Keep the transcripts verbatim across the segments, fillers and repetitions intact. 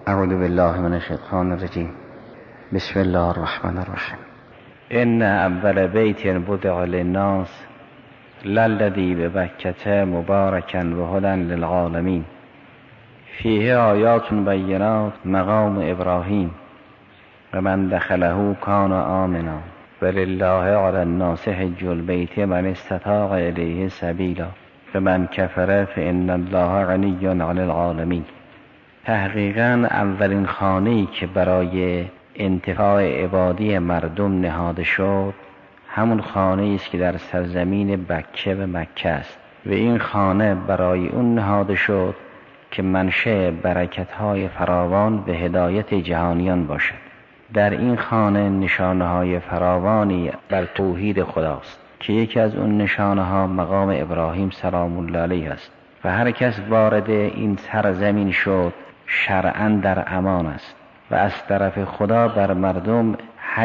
اعوذ بالله من الشیطان الرجیم. بسم الله الرحمن الرحیم. ان اول بیت وضع للناس للذی ببکة مبارکا وهدی للعالمین فیه آیات بینات مقام ابراهیم و من دخله کان آمنا ولله علی الناس حج البیت من استطاع الیه سبیلا فمن کفر فان الله غنی عن العالمین. تحقیقاً اولین خانه‌ای که برای انتفاع عبادی مردم نهاده شد همون خانه‌ای است که در سرزمین بکه و مکه است و این خانه برای اون نهاده شد که منشأ برکت‌های فراوان و هدایت جهانیان باشد. در این خانه نشانه‌های فراوانی بر توحید خداست که یکی از اون نشانه‌ها مقام ابراهیم سلام الله علیه است و هر کس وارد این سرزمین شد شرعاً در امان است و از طرف خدا بر مردم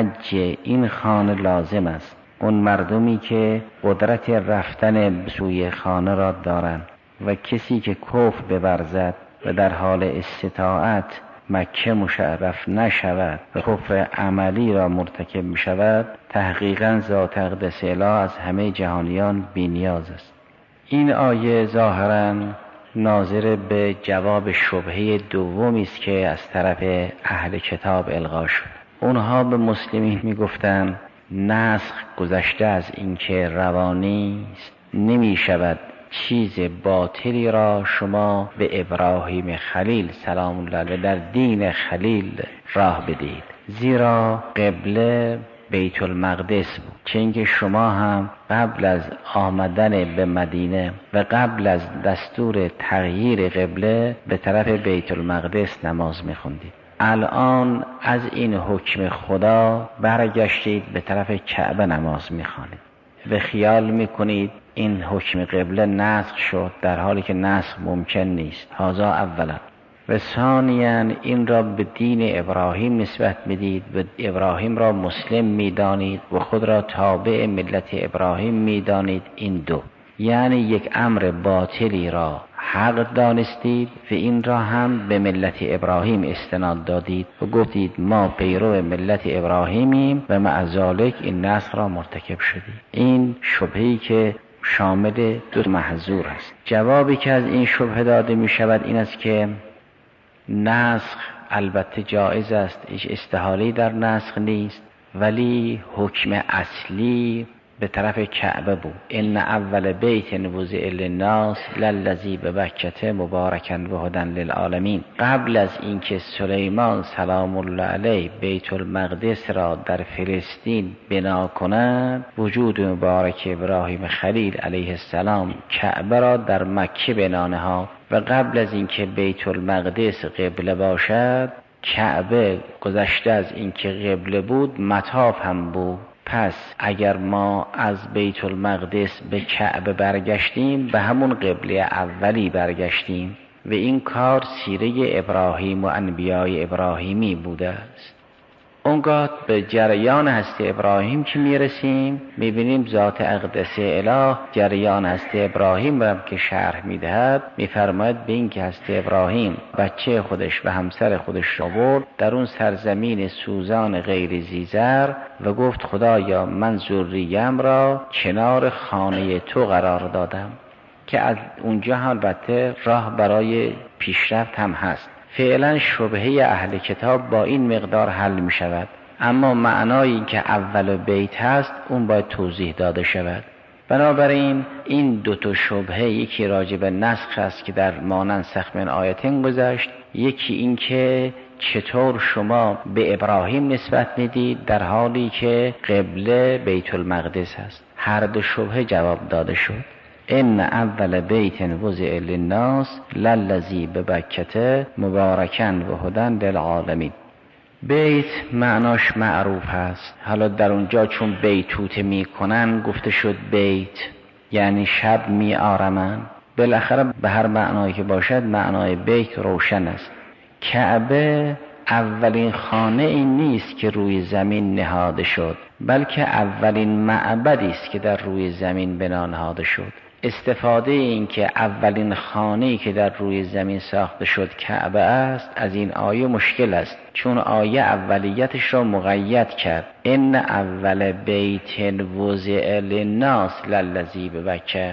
حج این خانه لازم است. اون مردمی که قدرت رفتن به سوی خانه را دارند و کسی که کفر بورزد و در حال استطاعت مکه مشرف نشود و کفر عملی را مرتکب می شود تحقیقاً ذات اقدس اله از همه جهانیان بی نیاز است. این آیه ظاهراً ناظر به جواب شبهه دومی است که از طرف اهل کتاب القا شد. اونها به مسلمین می گفتند نسخ گذشته از اینکه روانی است، نمی شود چیز باطلی را شما به ابراهیم خلیل سلام الله علیه در دین خلیل راه بدید، زیرا قبله بیت المقدس بود، چه اینکه شما هم قبل از آمدن به مدینه و قبل از دستور تغییر قبله به طرف بیت المقدس نماز می‌خوندید. الان از این حکم خدا برگشتید به طرف کعبه نماز می‌خوانید و خیال می‌کنید این حکم قبله نسخ شد، در حالی که نسخ ممکن نیست. هذا اولا. و ثانیاً این را به دین ابراهیم نسبت میدید و ابراهیم را مسلم میدانید و خود را تابع ملت ابراهیم میدانید. این دو، یعنی یک امر باطلی را حق دانستید و این را هم به ملت ابراهیم استناد دادید و گفتید ما پیرو ملت ابراهیمیم و مع ذلک این نسخ را مرتکب شدید. این شبهه‌ای که شامل دو محظور است. جوابی که از این شبهه داده می شود این است که نسخ البته جایز است، هیچ استحاله‌ای در نسخ نیست، ولی حکم اصلی به طرف کعبه بود. ان اول بیت وضع للناس للذی ببکة مبارکا وهدی للعالمین. قبل از اینکه سلیمان سلام الله علیه بیت المقدس را در فلسطین بنا کند، وجود مبارک ابراهیم خلیل علیه السلام کعبه را در مکه بنا نهاد و قبل از اینکه بیت المقدس قبله باشد کعبه گذشته از اینکه قبله بود مطاف هم بود. پس اگر ما از بیت المقدس به کعبه برگشتیم به همون قبله اولی برگشتیم و این کار سیره ابراهیم و انبیای ابراهیمی بوده است. اونگاه به جریان هستی ابراهیم که میرسیم میبینیم ذات اقدس اله جریان هستی ابراهیم را که شرح میدهد میفرماید به این که هستی ابراهیم بچه خودش و همسر خودش آورد در اون سرزمین سوزان غیر زیزر و گفت خدایا من ذریم را کنار خانه تو قرار دادم، که از اونجا هم البته راه برای پیشرفت هم هست. فعلا شبهه اهل کتاب با این مقدار حل می شود، اما معنایی که اول بیت هست اون باید توضیح داده شود. بنابراین این دو تا شبهه، یکی راجع به نسخ است که در ما ننسخ من آیتین گذشت، یکی این که چطور شما به ابراهیم نسبت میدید در حالی که قبله بیت المقدس هست. هر دو شبهه جواب داده شد. ان اول بیت وضع للناس للذی ببکة مبارکا وهدی للعالمین. بیت معناش معروف هست. حالا در اونجا چون بیتوته می کنن گفته شد بیت، یعنی شب می آرمن. بالاخره به هر معنایی که باشد معنای بیت روشن است. کعبه اولین خانه این نیست که روی زمین نهاده شد، بلکه اولین معبدی است که در روی زمین بنا نهاده شد. استفاده این که اولین خانه‌ای که در روی زمین ساخته شد کعبه است از این آیه مشکل است، چون آیه اولیتش را مقید کرد. ان اول بیت وضع للناس للذی ببکه.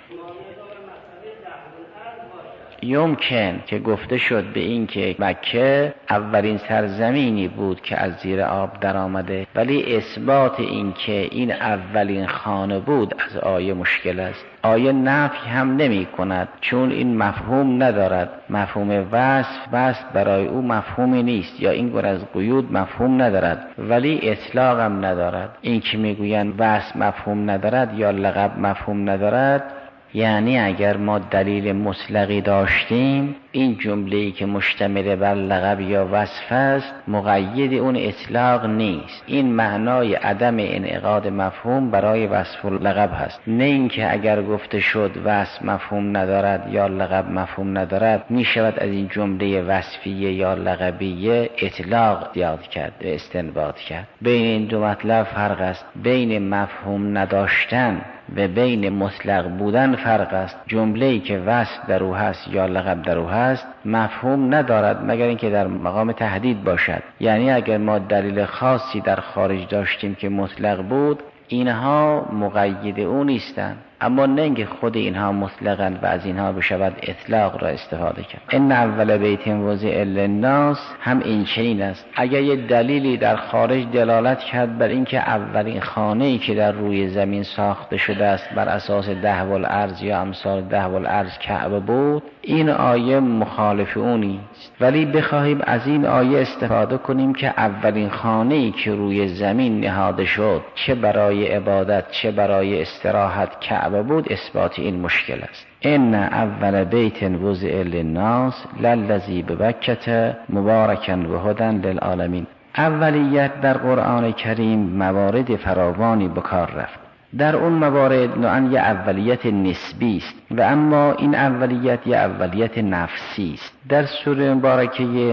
یمکن که گفته شد به این که مکه اولین سرزمینی بود که از زیر آب در آمده، ولی اثبات این که این اولین خانه بود از آیه مشکل است. آیه نفی هم نمی کند، چون این مفهوم ندارد. مفهوم وصف وصف برای او مفهومی نیست، یا این گونه از قیود مفهوم ندارد، ولی اطلاق هم ندارد. این که میگویند وصف مفهوم ندارد یا لقب مفهوم ندارد، یعنی اگر ما دلیل مطلقی داشتیم، این جمله‌ای که مشتمل بر لقب یا وصف است مقید اون اطلاق نیست. این معنای عدم انعقاد مفهوم برای وصف و لقب هست، نه اینکه اگر گفته شد وصف مفهوم ندارد یا لقب مفهوم ندارد می شود از این جمله وصفیه یا لقبیه اطلاق زیاد کرد و استنباط کرد. بین این دو مطلب فرق است. بین مفهوم نداشتن و بین مطلق بودن فرق است. جمله‌ای که وصف در او هست یا لقب در او هست مفهوم ندارد مگر اینکه در مقام تهدید باشد. یعنی اگر ما دلیل خاصی در خارج داشتیم که مطلق بود، اینها مقید او نیستند، اما نه اینکه خود اینها مطلقاً و از اینها بشود اطلاق را استفاده کرد. ان اول بیت وضع للناس هم این چنین است. اگر یک دلیلی در خارج دلالت کرد بر اینکه اولین خانه‌ای که در روی زمین ساخته شده است بر اساس ده والارض یا امثال ده والارض کعبه بود، این آیه مخالف اونی است. ولی بخواهیم از این آیه استفاده کنیم که اولین خانه‌ای که روی زمین نهاده شد چه برای عبادت چه برای استراحت کعبه بود، اثبات این مشکل است. ان اول بیت وضع للناس للذی ببکة مبارکا و هدی للعالمین. اولیت در قرآن کریم موارد فراوانی به کار رفت. در اون موارد نوعاً یه اولیت نسبی است و اما این اولیت یه اولیت نفسی است. در سوره مبارکه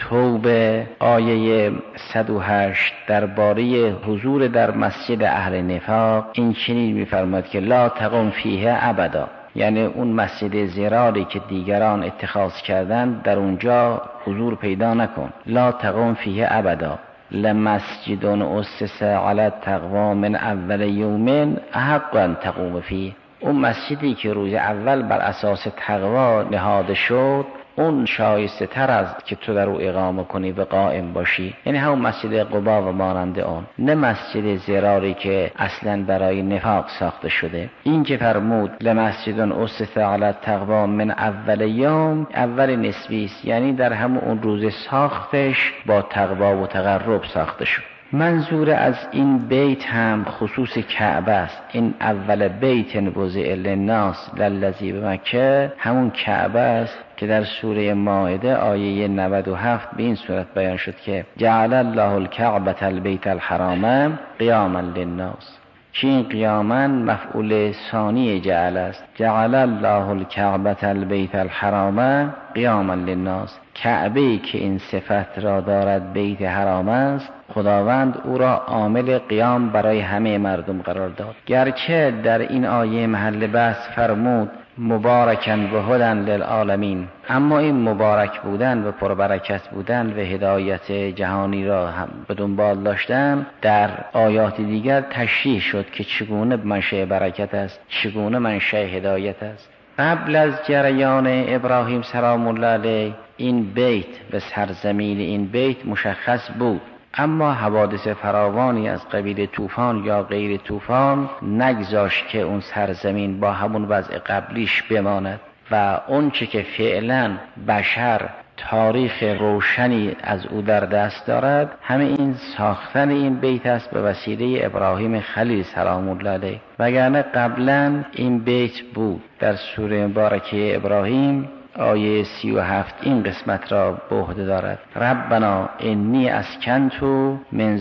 توبه آیه صد و هشت درباره حضور در مسجد اهل نفاق این چنین می‌فرماید که لا تقم فیه ابدا، یعنی اون مسجد زراری که دیگران اتخاذ کردند در اونجا حضور پیدا نکن. لا تقم فیه ابدا لمسجد اسس علی التقوی من اول یوم احق ان تقوم فیه. اون مسجدی که روز اول بر اساس تقوا نهاده شد اون شایسته تر است که تو در او اقامه کنی و قائم باشی، یعنی همون مسجد قبا و مانند آن، نه مسجد زراری که اصلا برای نفاق ساخته شده. این که فرمود لمسجد اسس علی التقوی من اول یوم، اول نسبی است، یعنی در همون اون روز ساختش با تقوا و تقرب ساخته شد. منظور از این بیت هم خصوص کعبه است. این اول بیت وضع للناس للذی بمکه همون کعبه است که در سوره مائده آیه نود و هفت به این صورت بیان شد که جعل الله الکعبة البیت الحرام قیاما للناس. چین قیاما مفعول ثانی جعل است. جعل الله الکعبة البیت الحرام قیاما للناس. کعبه که این صفت را دارد بیت حرام است، خداوند او را عامل قیام برای همه مردم قرار داد. گرچه در این آیه محل بحث فرمود مبارکاً و هدی للعالمین، اما این مبارک بودن و پربرکت بودن و هدایت جهانی را هم به دنبال داشتن در آیات دیگر تشریح شد که چگونه منشأ برکت است، چگونه منشأ هدایت است. قبل از جریان ابراهیم سلام الله علیه این بیت و سرزمین این بیت مشخص بود، اما حوادث فراوانی از قبیل طوفان یا غیر طوفان نگذاشت که اون سرزمین با همون وضع قبلیش بماند و اون چه که فعلا بشر تاریخ روشنی از او در دست دارد همه این ساختن این بیت است به وسیله ابراهیم خلیل سلام الله علیه. وگرنه قبلا این بیت بود. در سوره مبارکه ابراهیم آیه سی و هفت این قسمت را به عهده دارد. ربنا انی اسکنت من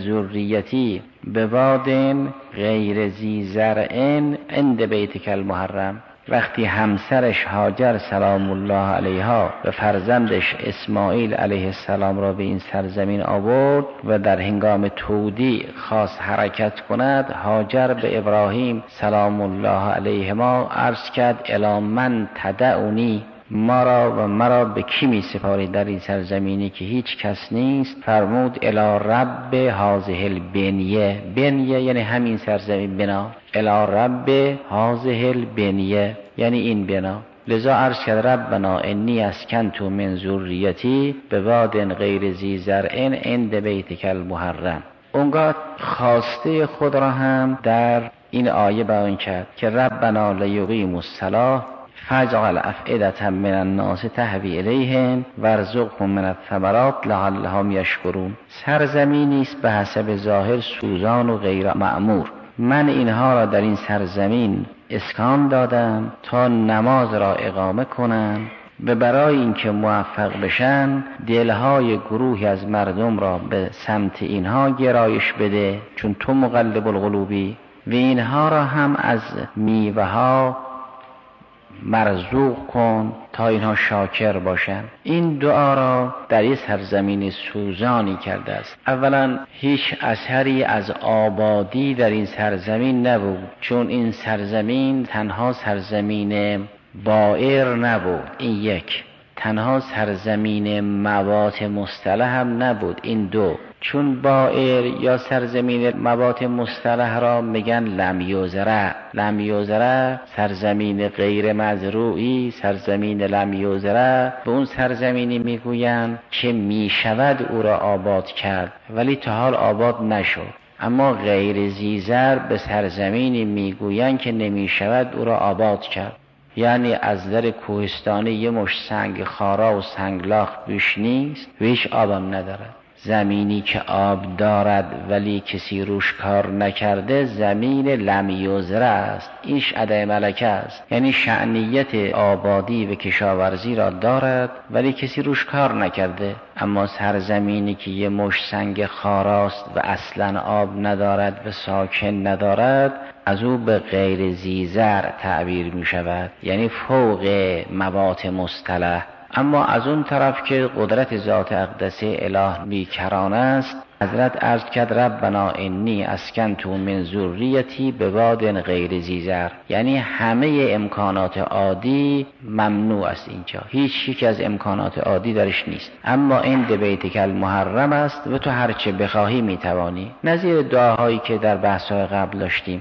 ذریتی بواد غیر ذی زرع عند بیتک المحرم. وقتی همسرش هاجر سلام الله علیها و فرزندش اسماعیل علیه السلام را به این سرزمین آورد و در هنگام تودیع خواست حرکت کند، هاجر به ابراهیم سلام الله علیهما عرض کرد الی من تدعونی، ما را و مرا به کی می سپاری در این سرزمینی که هیچ کس نیست؟ فرمود الی رب هذه البنیه، بنیه یعنی همین سرزمین، بنا، الی رب هذه البنیه یعنی این بنا. لذا عرض کرد ربنا انی اسکنت من ذریتی بواد غیر ذی زرع عند بیتک المحرم. اونگاه خواسته خود را هم در این آیه بیان کرد که ربنا لیقیموا الصلاة فاجعل افئدة من الناس تهوی الیهم وارزقهم من الثمرات لعلهم یشکرون. سرزمینی است به حسب ظاهر سوزان و غیر معمور. من اینها را در این سرزمین اسکان دادم تا نماز را اقامه کنند و برای اینکه موفق بشن دلهای گروهی از مردم را به سمت اینها گرایش بده، چون تو مقلب القلوبی، و اینها را هم از میوه ها مرزوق کن تا اینها شاکر باشن. این دعا را در این سرزمین سوزانی کرده است. اولا هیچ اثری از آبادی در این سرزمین نبود، چون این سرزمین تنها سرزمین بائر نبود، این یک. تنها سرزمین موات مصطلح هم نبود، این دو. چون بائر یا سرزمین موات مصطلح را میگن لم یزرع، لم یزرع سرزمین غیر مزروعی، سرزمین لم یزرع به اون سرزمینی میگوین که میشود او را آباد کرد ولی تا حال آباد نشد. اما غیر زیزر به سرزمینی میگوین که نمیشود او را آباد کرد، یعنی از در کوهستانی یه مش سنگ خارا و سنگلاخ بیش نیست و هیچ آبم ندارد. زمینی که آب دارد ولی کسی روش کار نکرده زمین لم یزرع است. اینش ادای ملکه است، یعنی شأنیت آبادی و کشاورزی را دارد ولی کسی روش کار نکرده. اما سرزمینی که یه مش سنگ خاراست و اصلا آب ندارد و ساکن ندارد، از او به غیر زیزر تعبیر می شود، یعنی فوق موات مصطلح. اما از اون طرف که قدرت ذات اقدسه اله بیکران است، حضرت عرض کرد ربنا انی اسکنت من ذریتی بواد غیر ذی، یعنی همه امکانات عادی ممنوع است اینجا، هیچ یک از امکانات عادی درش نیست. اما عند بیتک المحرم است و تو هرچه بخواهی میتوانی. نظیر دعاهایی که در بحث‌های قبل داشتیم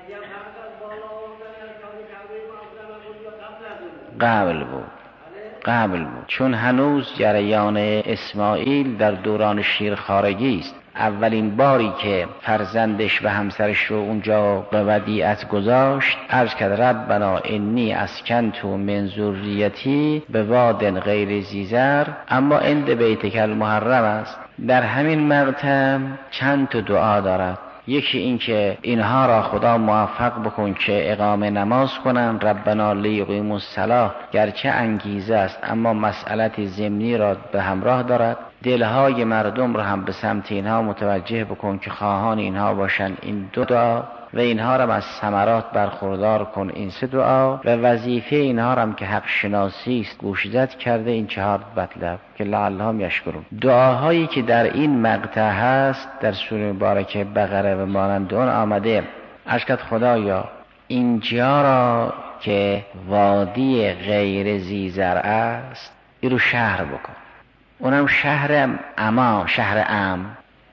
قبل بود قبل بود چون هنوز جریان اسماعیل در دوران شیرخوارگی است. اولین باری که فرزندش و همسرش رو اونجا به ودیعت گذاشت، عرض کرد ربنا انی اسکنت من ذریتی بواد غیر ذی زرع، اما عند بیتک المحرم است. در همین مقطع چند تا دعا دارد. یکی این که اینها را خدا موفق بکن که اقامه نماز کنن، ربنا لیقیموا الصلاة، گرچه انگیزه است اما مسئلت ضمنی را به همراه دارد. دلهای مردم را هم به سمت اینها متوجه بکن که خواهان اینها باشن، این دو دعا. و اینها را از ثمرات برخوردار کن، این سه دعا. و وظیفه اینها را هم که حق شناسی است گوشزد کرده، این چهار مطلب که لعلهم یشکرون. دعاهایی که در این مقطع هست در سوره مبارکه بقره و مانند اون آمده، اشکت خدایا اینجا را که وادی غیر ذی زرع است این رو شهر بکن، اونم شهر اما، شهر ام،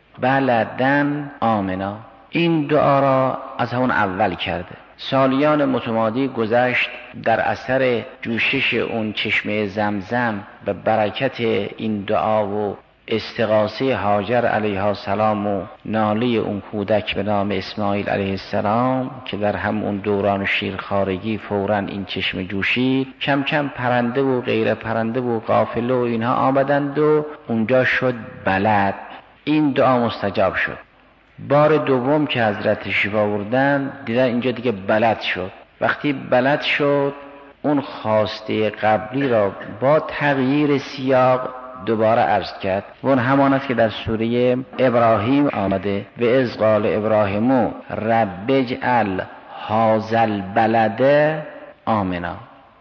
بلدن آمنا. این دعا را از همون اول کرده. سالیان متمادی گذشت، در اثر جوشش اون چشمه زمزم به برکت این دعا و استغاثه هاجر علیها السلام و ناله اون کودک به نام اسماعیل علیه السلام که در همون دوران شیرخوارگی فوراً این چشمه جوشید، کم کم پرنده و غیر پرنده و قافله و اینها آمدند و اونجا شد بلد. این دعا مستجاب شد. بار دوم که حضرت تشریف آوردن دیدن اینجا دیگه بلد شد. وقتی بلد شد اون خواسته قبلی را با تغییر سیاق دوباره عرض کرد و اون همان است که در سوره ابراهیم آمده و اذ قال ابراهیم رب اجعل هذا البلد آمنا.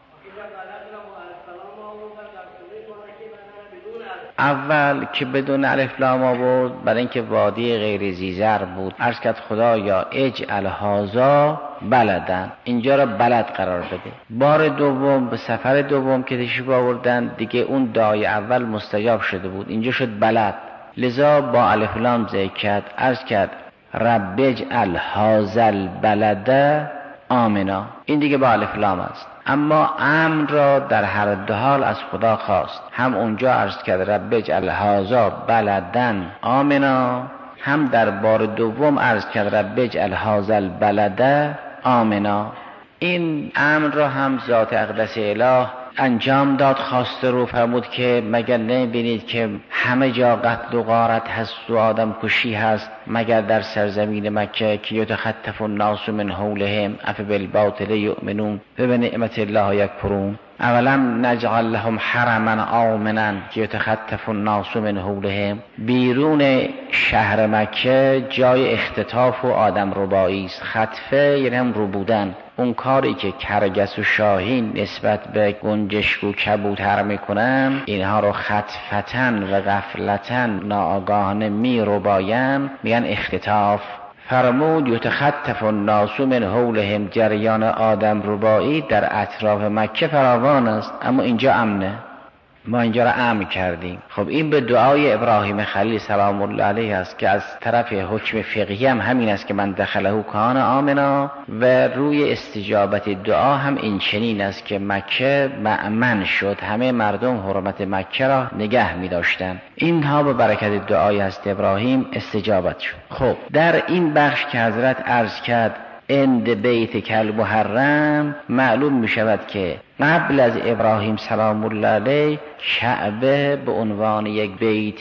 اول که بدون الف لام آورد برای اینکه وادی غیر زیزر بود، عرض کرد خدایا اجعل هذا بلدن، اینجا را بلد قرار بده. بار دوم به سفر دوم که تشریف آوردن دیگه اون دعای اول مستجاب شده بود، اینجا شد بلد، لذا با الف لام ذکر کرد. عرض کرد رب اجعل هذا البلد آمنا، این دیگه با الف لام است. اما امر را در هر دو حال از خدا خواست، هم اونجا عرض کرد رب اجعل هذا بلدن آمنا، هم در بار دوم عرض کرد رب اجعل هذا البلد آمنا. این امر را هم ذات اقدس اله انجام داد، خواسته رو فرمود که مگر نمی‌بینید که همه جا قتل و غارت هست و آدم کشی هست مگر در سرزمین مکه که یتخطف الناس من حولهم افبالباطل یؤمنون و بنعمت الله یکفرون اولم نجعل لهم حرما آمنا که یتخطف الناس من حولهم. بیرون شهر مکه جای اختطاف و آدم ربایی است. خطفه یعنی هم ربودن، اون کاری که کرگس و شاهین نسبت به گنجشک و کبوتر میکنن، اینها رو خطفتن و غفلتن ناآگاهانه می رباین، میگن اختطاف. فرمود یتخطف الناس من حولهم، جریان آدم ربایی در اطراف مکه فراوان است، اما اینجا امنه، ما اینجا را امن کردیم. خب این به دعای ابراهیم خلیل سلام الله علیه است که از طرف حکم فقهی هم همین است که من دخله کان آمنا، و روی استجابت دعا هم این چنین است که مکه مأمن شد، همه مردم حرمت مکه را نگه می داشتن. اینها به برکت دعای است ابراهیم استجابت شد. خب در این بخش که حضرت عرض کرد اند بیت کل محرم، معلوم می شود که قبل از ابراهیم سلام الله علیه کعبه به عنوان یک بیت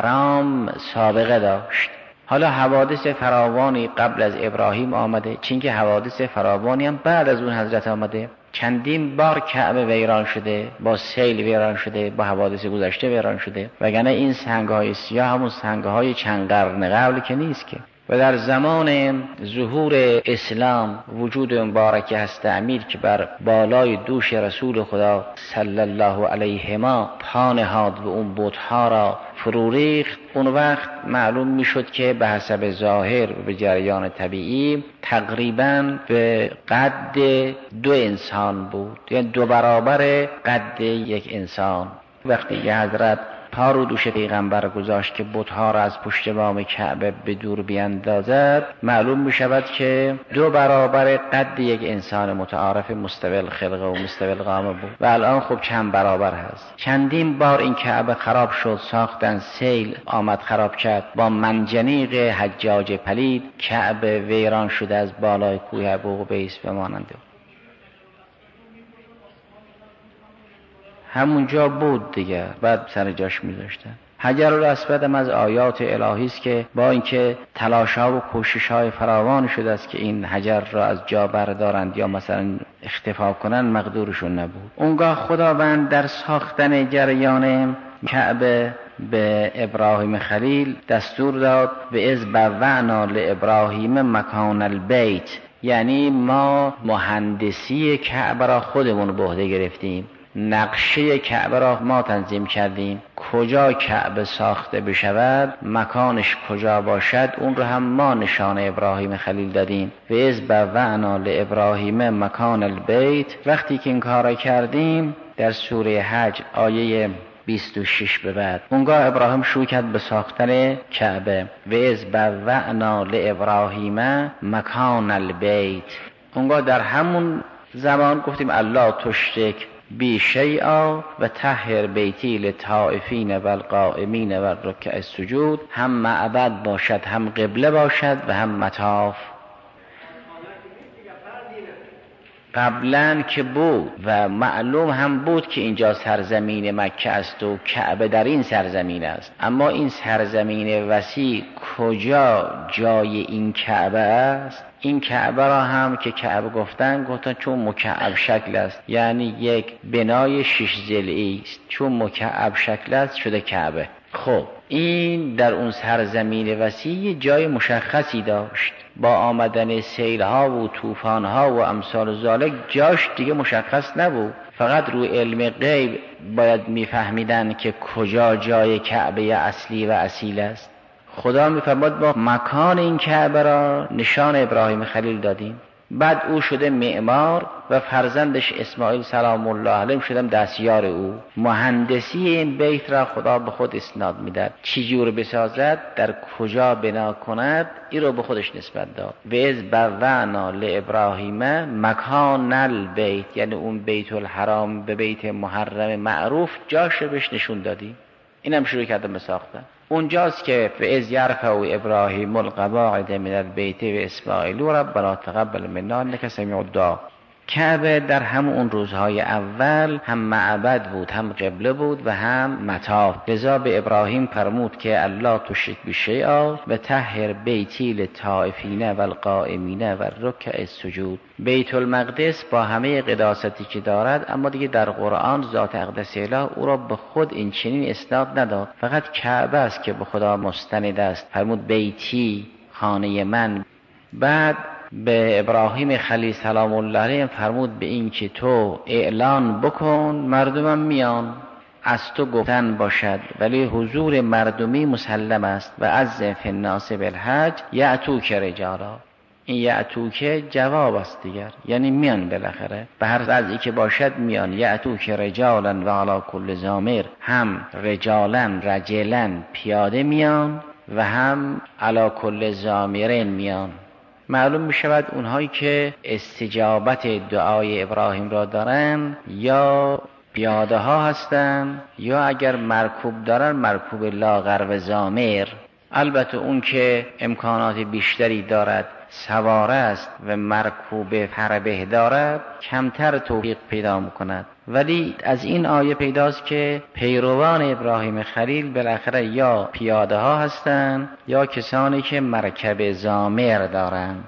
حرام سابقه داشت. حالا حوادث فراوانی قبل از ابراهیم آمده، چون که حوادث فراوانی هم بعد از اون حضرت آمده. چندین بار کعبه ویران شده، با سیل ویران شده، با حوادث گذشته ویران شده، وگرنه این سنگ‌های سیاه همون سنگ‌های چند قرن قبل که نیست که. و در زمان ظهور اسلام وجود مبارک هست امیر که بر بالای دوش رسول خدا صلی الله علیه ما پا نهاد و اون بت‌ها را فرو ریخت، اون وقت معلوم میشد که به حسب ظاهر و به جریان طبیعی تقریباً به قد دو انسان بود، یعنی دو برابر قد یک انسان. وقتی که حضرت پا رو دوش پیغمبر گذاشت که بت‌ها را از پشت بام کعبه به دور بیاندازد، معلوم می شود که دو برابر قد یک انسان متعارف مستوی الخلقه و مستوی القامه بود و الان خب چند برابر هست. چندین بار این کعبه خراب شد، ساختن، سیل آمد خراب کرد، با منجنیق حجاج پلید کعبه ویران شده از بالای کوه ابو قبیس و ماننده. همونجا بود دیگه، بعد سر جاش میذاشتن. حجر الاسود هم از آیات الهی است که با اینکه تلاش‌ها و کوشش‌های فراوان شده است که این حجر را از جا بردارند یا مثلا اختفا کنند، مقدورشون نبود. اونگاه خداوند در ساختن جریان کعبه به ابراهیم خلیل دستور داد به از بوعنا لابراهیم مکان البیت، یعنی ما مهندسی کعبه را خودمون به عهده گرفتیم، نقشه کعبه را ما تنظیم کردیم، کجا کعبه ساخته بشود، مکانش کجا باشد، اون رو هم ما نشان ابراهیم خلیل دادیم. و از بوعنا لابراهیم مکان البیت، وقتی که این کار کردیم در سوره حج آیه بیست و شش به بعد، اونگاه ابراهیم شروع کرد به ساختن کعبه. و از بوعنا لابراهیم مکان البیت، اونگاه در همون زمان گفتیم الله تشرک بی شیئا و طهر بیتی للطائفین و القائمین و رکع السجود، هم معبد باشد، هم قبله باشد و هم مطاف. قبلا که بود و معلوم هم بود که اینجا سرزمین مکه است و کعبه در این سرزمین است، اما این سرزمین وسیع کجا جای این کعبه است این کعبه را هم که کعبه گفتن گفتن چون مکعب شکل است، یعنی یک بنای شش ضلعی است، چون مکعب شکل است شده کعبه. خب این در اون سرزمین وسیع جای مشخصی داشت، با آمدن سیلها و طوفانها و امثال ذالک جاش دیگه مشخص نبود، فقط روی علم غیب باید میفهمیدن که کجا جای کعبه اصلی و اصیل است. خدا میفرماد با مکان این کعبه را نشان ابراهیم خلیل دادیم. بعد او شده معمار و فرزندش اسماعیل سلام الله علیه شدم دستیار او. مهندسی این بیت را خدا به خود اسناد میداد، چی جور بسازد، در کجا بنا کند، این رو به خودش نسبت داد. و از بوأنا لابراهیم مکان البیت، یعنی اون بیت الحرام به بیت محرم معروف جاش رو بهش نشون دادی. اینم شروع کردم به ساختن. اونجاست که و از یرفع ابراهیم القواعد من البیت و اسماعیل ربنا تقبل منا انک سمیع الدعا. کعبه در همون روزهای اول هم معبد بود، هم قبله بود و هم مطاف. لذا به ابراهیم فرمود که الله تشرک بشیئا و طهر بیتی للطائفین و القائمین و الرکع السجود. بیت المقدس با همه قداستی که دارد، اما دیگه در قرآن ذات اقدس اله او را به خود این چنین اسناد نداد، فقط کعبه است که به خدا مستند است. فرمود بیتی، خانه من. بعد به ابراهیم خلیل سلام الله علیه فرمود به این که تو اعلان بکن مردمم میان، از تو گفتن باشد ولی حضور مردمی مسلم است. و عز فی الناس بالحج یأتوک رجالا. این یأتوک جواب است دیگر، یعنی میان بالاخره، به هر وضعی که باشد میان. یأتوک رجالا و علی کل ضامر، هم رجالا رجلا پیاده میان و هم علی کل ضامرین میان. معلوم می شود اونهایی که استجابت دعای ابراهیم را دارن یا پیاده ها هستن، یا اگر مرکوب دارن مرکوب لاغر و ضامر. البته اون که امکانات بیشتری دارد، سواره است و مرکوب فربه دارد، کمتر توفیق پیدا میکند. ولی از این آیه پیداست که پیروان ابراهیم خلیل بالاخره یا پیاده ها هستند یا کسانی که مرکب ضامر دارند.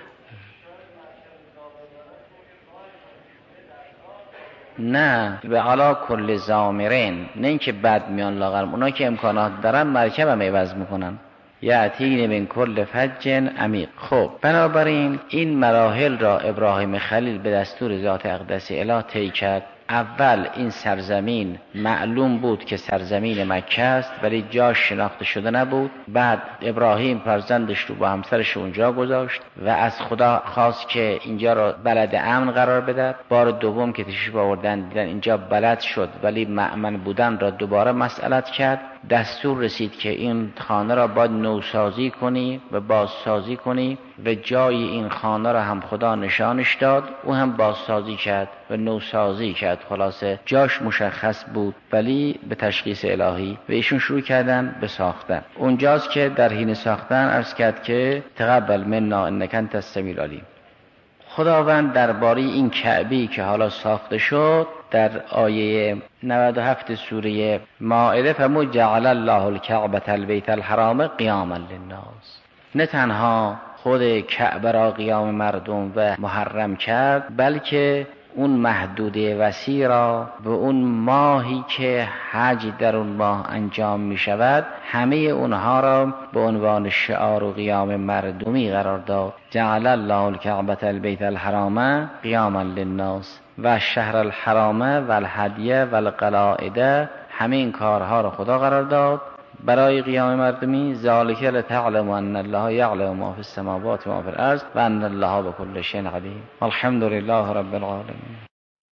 نه به علا کل ضامرین، نه اینکه بد میان لاغرم، اونا که امکانات دارن مرکب هم عوض میکنن. یأتین من کل فج عمیق. خب بنابراین این مراحل را ابراهیم خلیل به دستور ذات اقدس اله طی کرد. اول این سرزمین معلوم بود که سرزمین مکه است ولی جاش شناخته شده نبود. بعد ابراهیم فرزندش رو با همسرش اونجا گذاشت و از خدا خواست که اینجا را بلد امن قرار بده. بار دوم که تشریف آوردن دیدن اینجا بلد شد ولی مأمن بودن را دوباره مسئلت کرد. دستور رسید که این خانه را باید نوسازی کنی و بازسازی کنی و جای این خانه را هم خدا نشانش داد. او هم بازسازی کرد و نوسازی کرد. خلاصه جاش مشخص بود ولی به تشخیص الهی و ایشون شروع کردن به ساختن. اونجاست که در حین ساختن عرض کرد که تقبل منا انک انت السمیع العلیم. خداوند درباره این کعبه‌ای که حالا ساخته شد در آیه نود و هفت سوره مائده فرمود جعل الله الکعبة البیت الحرام قیاما للناس. نه تنها خود کعبه را قیام مردم و محرم کرد، بلکه اون محدود وسیع را و اون ماهی که حج در اون ماه انجام می شود همه اونها را به عنوان شعار و قیام مردمی قرار داد. جعل الله الکعبة البیت الحرام قیاما للناس و شهر الحرام و الهدی و القلائد، همه این کارها را خدا قرار داد برای قیام مردمی. ذالک لتعلم ان الله یعلم ما فی السماوات و ما فی الارض و ان الله بكل شیء علیم. الحمد لله رب العالمین.